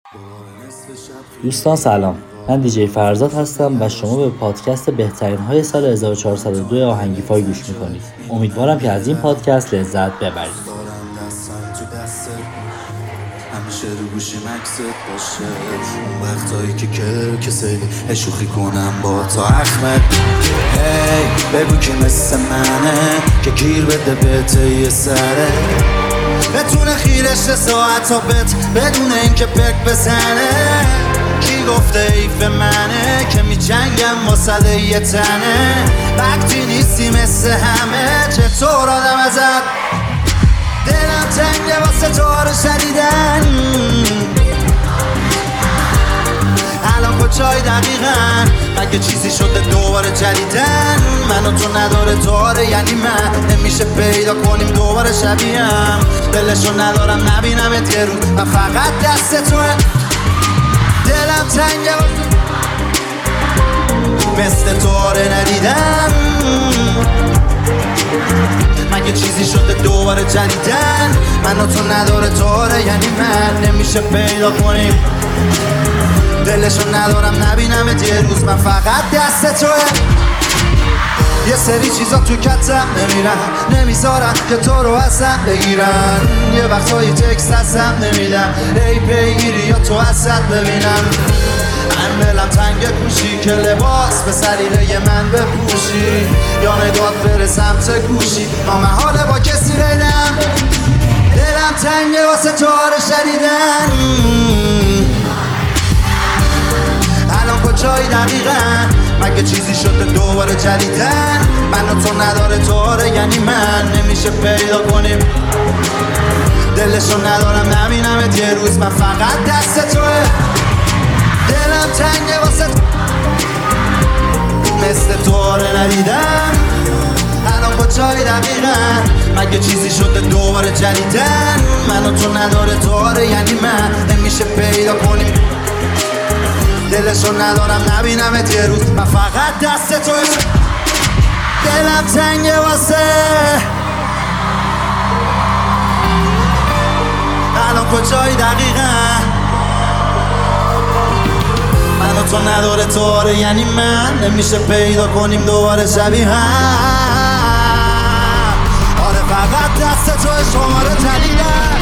دوستان سلام، من دیجی فرزاد هستم و شما به پادکست بهترین های سال 1402 آهنگیفای گوش میکنید. امیدوارم که از این پادکست لذت ببرید. همیشه رو گوشیم عکست باشه، اون وقتایی که کسلی شوخی کنم با تا احمد. هی بگو که مثل منه که گیر بده بهته یه سره، بتونه خیرش ساعت تا بدون اینکه پک بزنه. کی گفته ایف منه که می جنگم واسه یه تنه، وقتی نیستی مثل همه چطور آدم ازت. دلم تنگه واسه تو رو شدیدن، الان کجای دقیقا؟ مگه چیزی شده دوباره جدیدن؟ من و تو نداره تو یعنی من نمیشه پیدا کنیم دوباره شبیهم. دلشو ندارم نبینمت یه روز و فقط دست توه. دلم تنگه مثل تو ندیدم، مگه چیزی شده دوباره جدیدن؟ من و تو نداره تو یعنی من نمیشه پیدا کنیم. دلشو ندارم نبینمت یه روز من فقط دست توه. یه سری چیزا تو کتم نمیرن، نمیذارن که تو رو اصلا بگیرن. یه وقتایی تکست هستم نمیدم، ای پیگیری یا تو اصلا ببینم. من دلم تنگ کوشی که لباس به سلیقه من بپوشی، یا نگات بره سمت گوشی نامحاله با کسی ریدم. دلم تنگه واسه تو رو شدیدن، الان کجایی دقیقا؟ مگه چیزی شده دوباره جدیدن؟ من و تو نداره تو یعنی من نمیشه پیدا کنیم. دلشو ندارم نبینمت یه روز من فقط دست توه. دلم تنگه واسه مثل تو ندیدم، الان کجایی دقیقا؟ مگه چیزی شده دوباره جدیدن؟ من و تو نداره تو یعنی من نمیشه پیدا کنیم. دلشو ندارم نبینمت یه روز من فقط دست توه. دلم تنگه واسه الان کجایی دقیقا؟ من و تو نداره تو یعنی من نمیشه پیدا کنیم دوباره شبیه هم. آره فقط دست توه شماره تلیدن.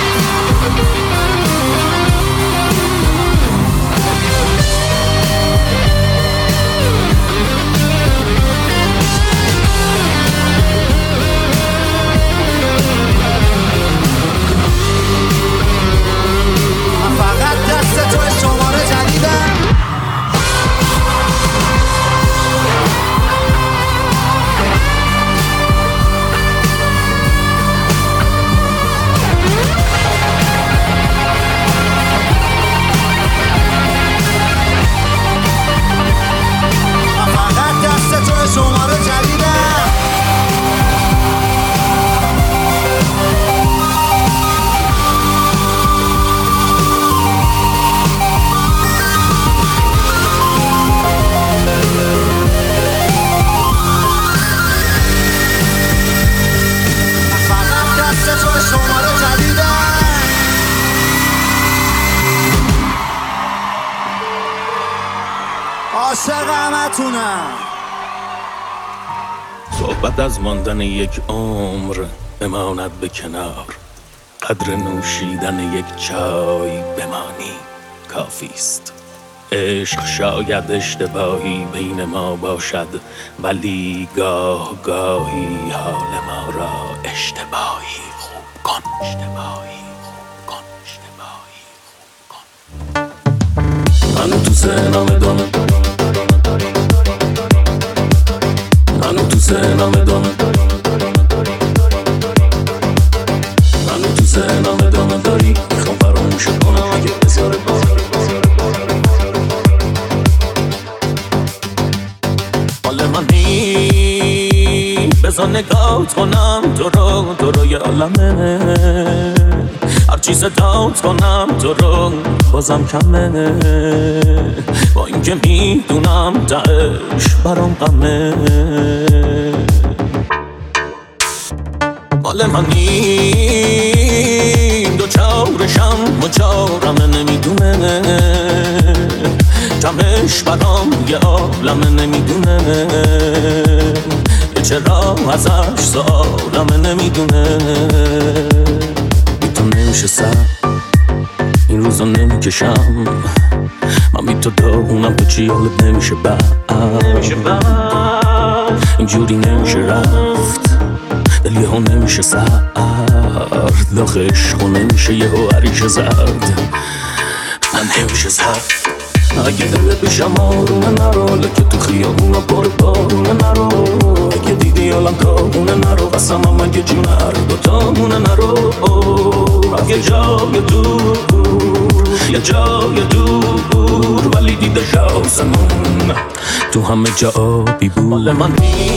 صحبت از ماندن یک عمر بماند به کنار، قدر نوشیدن یک چای بمانی کافیست. عشق شاید اشتباهی بین ما باشد، ولی گاه گاهی حال ما را اشتباهی خوب کن. منو تو سنام دانه، منو تو سنام دانه، منو تو سنام دانه داری. میخوام فراموش کنم اگه بذاره حال منی. بذار نگاه کنم تو رو یه عالمه، هر چیز داد کنم تو رو بازم کمه. با اینکه میدونم تهش برام غمه، مال منی. دو چارشم و چارم نمیدونه، یه عالمه نمیدونه یه چرا ازش سوالمه نمیدونه بی تو نمیشه سر این روزا نمیکشم من بی تو داغونم تو چی حالت نمیشه بعد اینجوری نمیشه رفت دل یهو نمیشه سرد داغ عشقو نمیشه یهو عریش زرد من نمیشه زرد اگه دلت بشم آرونه نرو لکه تو خیابونا پر بارونه نرو اگه دیدی حالم کارونه نرو قسمم اگه جون هر دوتامونه نرو اگه جای دور یه جای دور ولی دیده شاسمون تو همه جا آبی بود مال من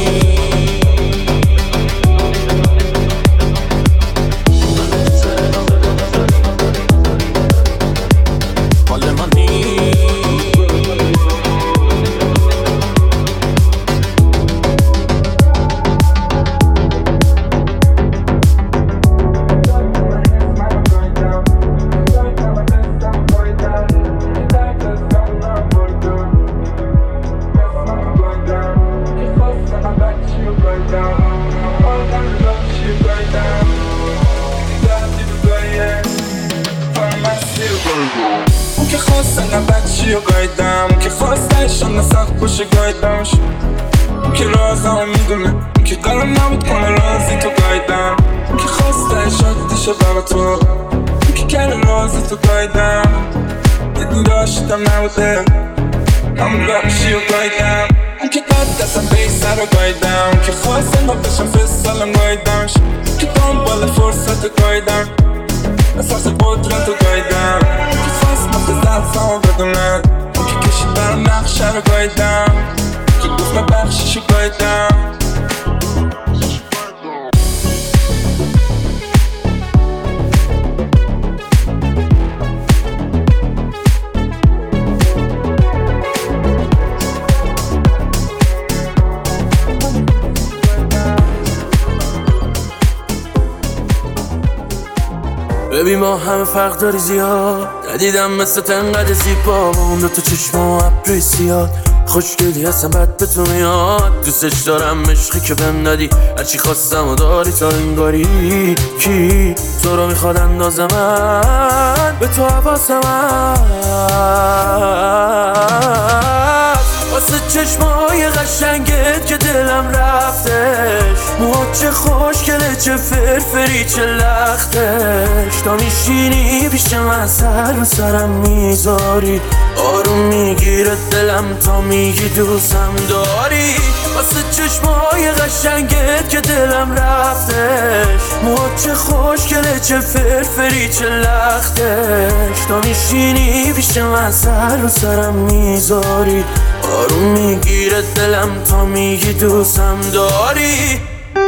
اون که خواست انقدر بچی و گایدم اون که خواستش هم نسخت باشه گایدمش اون که رازم میدونه اون که قرار نبود کنه رازی تو گایدم اون که خواستش عادیشه برا تو اون که کنه رازی تو گایدم یه دین داشتم نبوده همون بخشی و گایدم اون که قد دستم بیسر رو گایدم اون که خواست انقدر بشم فستالم گایدمش اون که دنبال فرصت گایدم احساس قدرت رو گایدم اون که خواست نقطه ضعفمو بدونه اون که کشید برام نقشه رو گایدم که گفت ببخشیش رو گایدم ببین ما همه فرق داری زیاد ندیدم مثل تنقدر زیبا با اون دوتا چشم و ابروی سیاد خوشگلی هستم بد به تو میاد دوستش دارم عشقی که بهم دادی هرچی خواستم و داری تا انگاری کی تو رو میخواد اندازه من به تو حواسم واسه چشمای قشنگت که دلم رفتش موهات چه خوشگله چه فرفری چه لختش تا میشینی پیش من سر رو سرم میذاری آروم میگیره دلم تا میگی دوستم داری واسه چشمای قشنگت که دلم رفتش موهات چه خوشگله چه فرفری چه لختش تا میشینی پیش من سر رو سرم میذاری آروم میگیره دلم تا میگی دوستم داری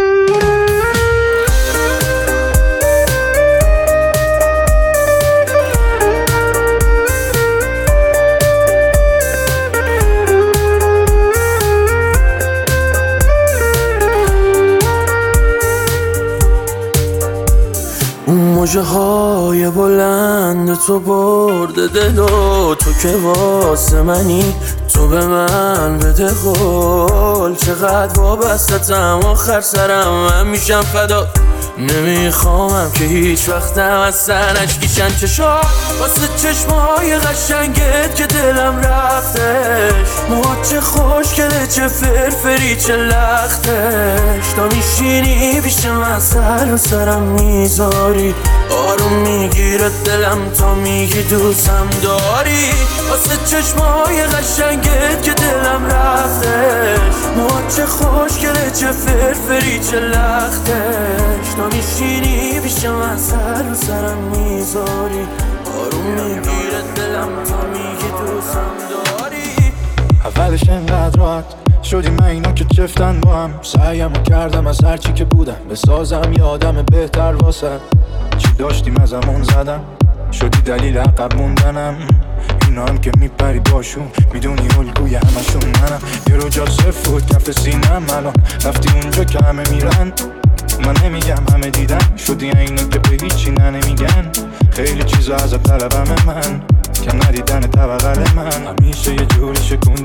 اون موجه های بلند تو برده دل و تو که واسه منی تو به من بده قول چقدر وابستتم آخر سرم من میشم فدا نمیخوامم که هیچ وقتم از سرش کشن چشات واسه چشمای قشنگت که دلم رفتش موهات چه خوشگله چه فرفری چه لختش تا میشینی پیش من سر رو سرم میذاری آروم میگیره دلم تا میگی دوستم داری واسه چشمای قشنگت که دلم رفتش موهات چه خوشگله چه فرفری چه لختش تا میشینی پیش من سر رو سرم میذاری آروم میگیره دلم تا میگی دوستم داری اولش انقدر راحت شدیم من اینا که چفتن با هم سعیمو کردم از هرچی که بودم بسازم یه آدم بهتر واسه چی داشتیم از همون زدم شدی دلیل عقب موندنم اینا هم که میپری باشون میدونی الگوی همشون منم یه رو جا صفر کف سینم الان رفتی اونجا که همه میرن من نمیگم همه دیدن شدی اینا که به هیچی نمیگن خیلی چیزا از طلبم من که ندیدن طبقل من همیشه یه جوری شکوندی تا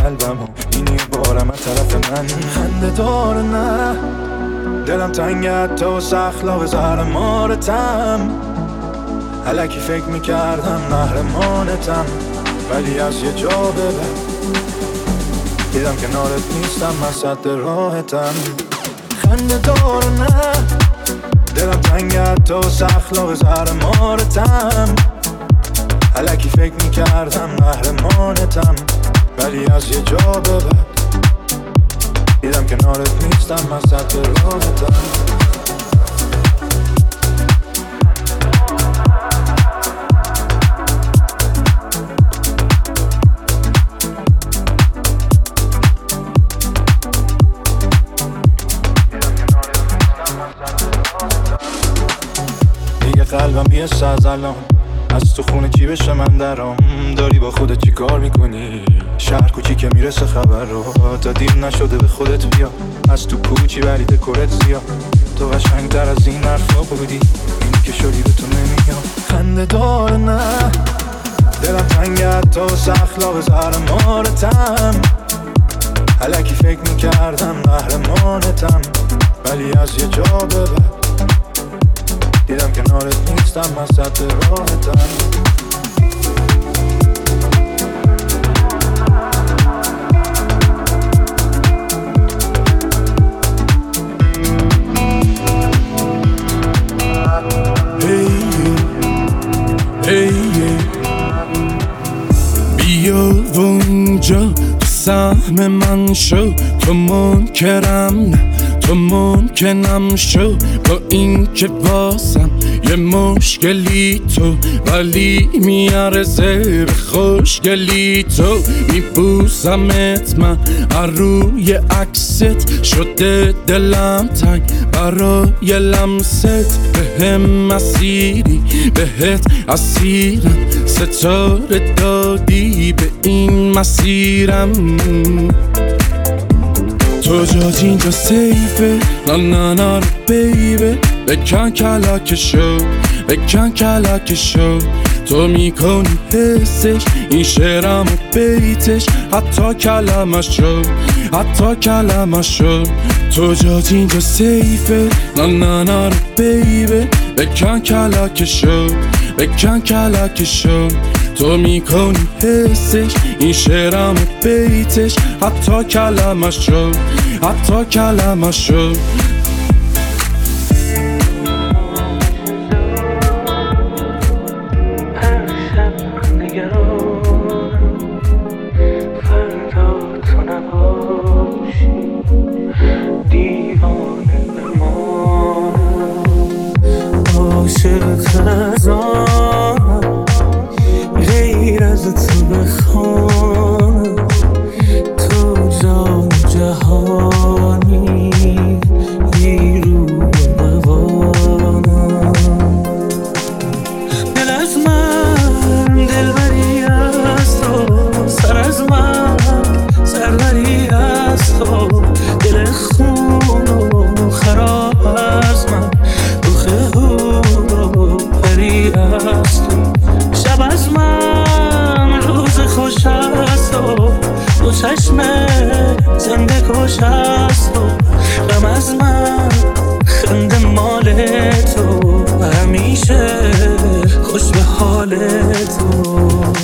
قلبم اینی بارم از طرف من خنده داره نه دلم تنگت تو سخلاق زهر مارتم الکی فکر میکردم محرمانتم ولی از یه جا ببر دیدم کنارت نیستم من صد راحتم خنده داره نه دلم تنگت تو سخلاق زهر مارتم الکی فکر میکردم محرمانتم ولی از یه جا ببر دیدم کنارت نیستم من صد راحتم دیگه قلبم بیست از الان از تو خونه چی بشه من درام داری با خودت چی کار میکنی شهر کوچی که میرسه خبر رو تا دیر نشده به خودت بیا از تو کوچی ولی دکورت زیاد تو قشنگ‌تر از این حرفا بودی اینی که شدی به تو نمیاد خنده داره نه دلم تنگت تو سخلاق زهر مارتم الکی فکر میکردم محرمانتم ولی از یه جا ببر دیدم کنارت نیستم من صد راحتم بیا و اینجا تو سهم من شو تو منکرم نه تو ممکنم شو با این که واسم یه مشکلی تو ولی میارزه به خوشگلی تو میبوسمت من روی عکست شده دلم تنگ برای لمست به هم مسیری بهت اسیرم ستاره دادی به این مسیرم تو جات اینجا سیفه نه بیبه بکن کلاکشو بکن کلاکشو تو میکنی حسش این شعرم و بیتش حتی کلمشو حتی کلمشو تو جات اینجا سیفه نه بیبه بکن کلاکشو بکن کلاکشو تو میکنی حسش این شعرم و بیتش حتی کلمشو حتی کلمشو غیر از تو بخوام تو جان جهانی نیروی دوانم دل از من دلبری از تو سر از من سروری از تو دل خون و خراب از من روخه و پری از تو شب از من روز خوش است و دو چشم زنده کش است و غم از من خنده مال تو همیشه خوش به حال تو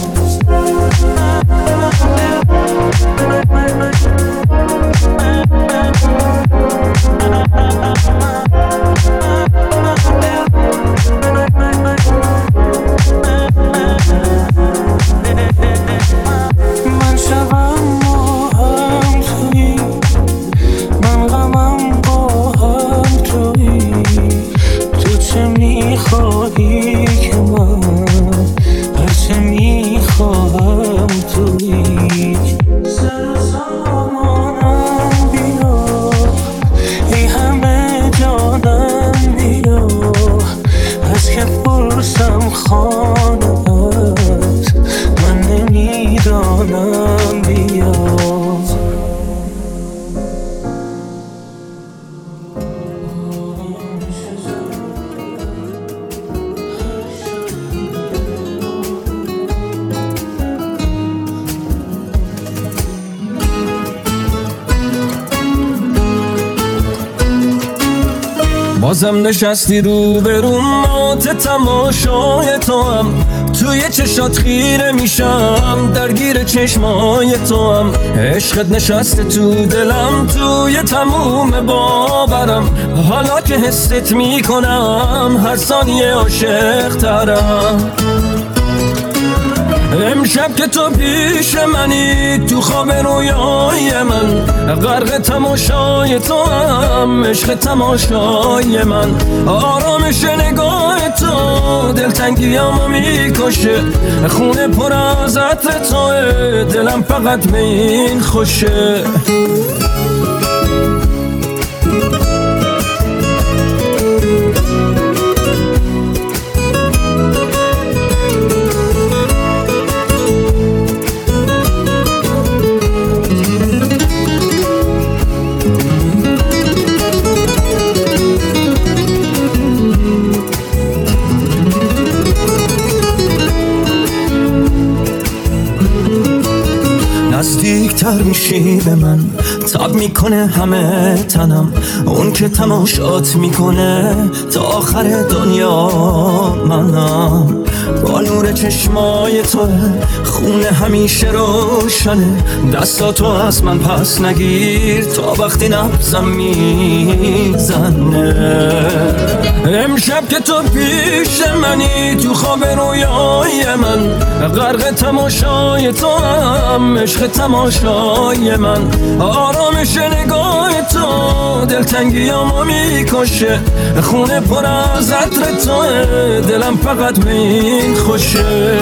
من شبم با هم توی من غمم با هم توی تو چه میخوایی که من هرچه بازم نشستی رو به مات تماشای تو هم، توی چشات خیره میشم، درگیر چشمای تو هم، عشقت نشسته تو دلم، توی تموم باورم، حالا که حست میکنم هر ثانیه عاشق ترم. امشب که تو پیش منی، تو خواب رویای من، غرق تماشای تو هم، عشق تماشای من، آرامش نگاه تو دلتنگیامو میکشه، خونه پر از عطر توه، دلم فقط به این خوشه. نزدیکتر میشی به من، تاب میکنه همه تنم، اون که تماشات میکنه تا آخر دنیا منم. با نور چشمای تو خونه همیشه روشنه، دستاتو از من پس نگیر تا وقتی نبزم میزنه. امشب که تو پیش منی، تو خواب رویای من، غرق تماشای تو هم، عشق تماشای من، آرامش نگاه تو دلتنگیامو میکشه، خونه پر از عطر توه، دلم فقط به این خوشه.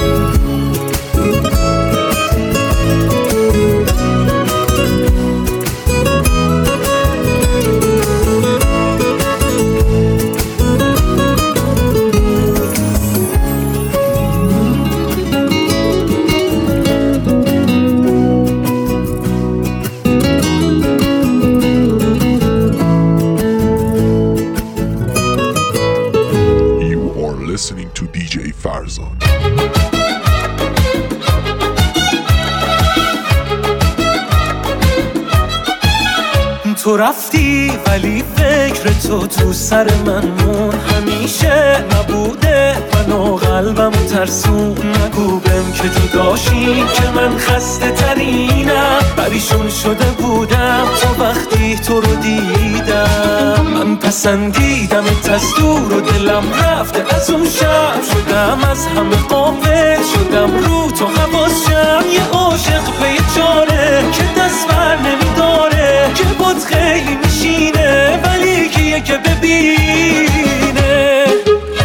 Listening to DJ Farzad. تو رفتی ولی فکر تو سر من مون، همیشه نبوده منو قلبم ترسون. نگو بهم که جداشی که من خسته ترینم، پریشون شده بودم تا وقتی تو رو دیدم. من پسندیدم از دور و دلم رفته از اون شب، شدم از همه غافل، شدم رو تو حواسم. یه عاشق به یه چاره که دست بر نمیداره، که بود خیلی میشینه ولی کیه که ببینه.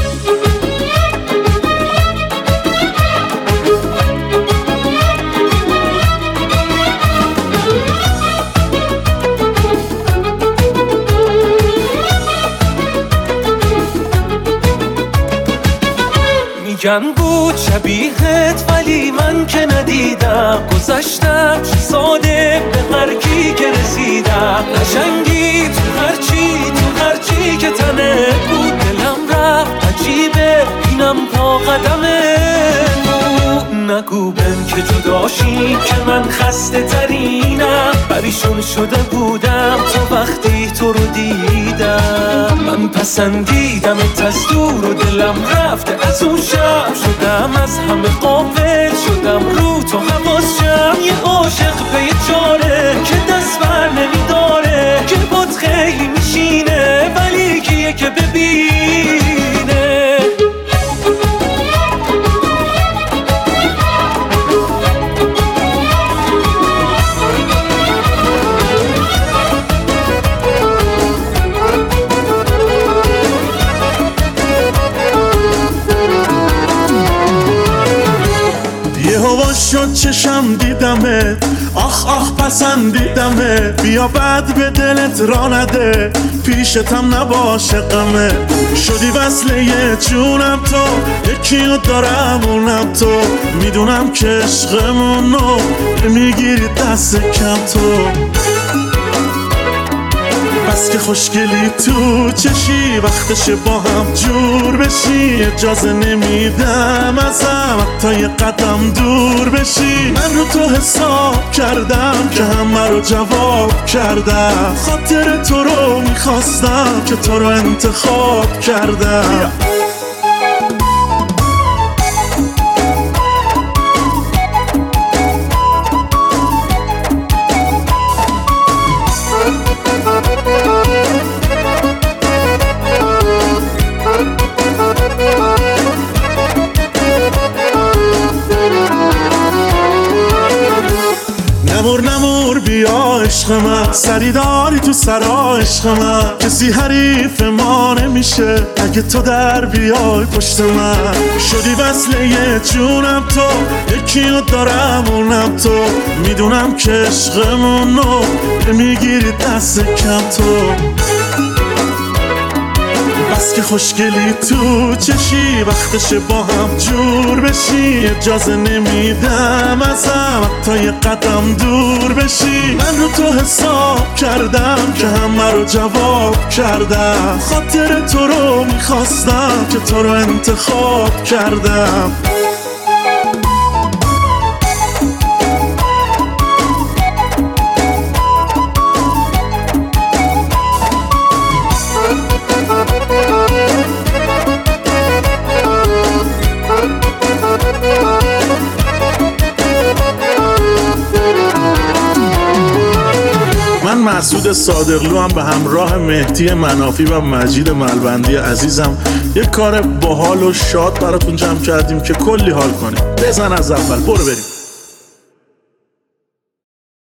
میگن بود شبیهت ولی من که ندیدم، گذشتم ساده به هر کی که رسیدم. قشنگی تو هرچی که تنه بود، دلم رفت عجیبه اینم پا قدمه بود. نگو بهم که جداشی که من خسته ترینم، پریشون شده بودم تا وقتی تو رو دیدم. من پسندیدم از دور و دلم رفته از اون شب، شدم از همه غافل، شدم رو تو حواسم. یه عاشق به یه چاره که دست بر نمیداره، که بود خیلی میشینه ولی کیه که ببینه. شد چشم دیدمه، آخ پسندیدمه، بیا بعد به دلت را نده، پیشتم نباشه غمه. شدی وصله یه جونم تو، یکیو دارم اونم تو، میدونم که عشقمونو میگیری دست کم تو. بس که خوشگلی تو چشی وقتش با هم جور بشی اجازه نمیدم ازم حتی یه قدم دور بشی من رو تو حساب کردم که همه رو جواب کردم خاطر تو رو میخواستم که تو رو انتخاب کردم نمور بیا عشق من سری داری تو سرا عشق من کسی حریف ما نمیشه اگه تو در بیای پشت من شدی وصله جونم تو یکی رو دارم اونم تو میدونم که عشقمونو میگیری دست کم تو بس که خوشگلی تو چشی وقتش با هم جور بشی اجازه نمیدم ازم حتی یه قدم دور بشی من رو تو حساب کردم که همه رو جواب کردم خاطر تو رو میخواستم که تو رو انتخاب کردم من مسعود صادقلو هم به همراه مهدی منافی و مجید ملبندی عزیزم یک کار باحال و شاد براتون جمع کردیم که کلی حال کنیم بزن از اول برو بریم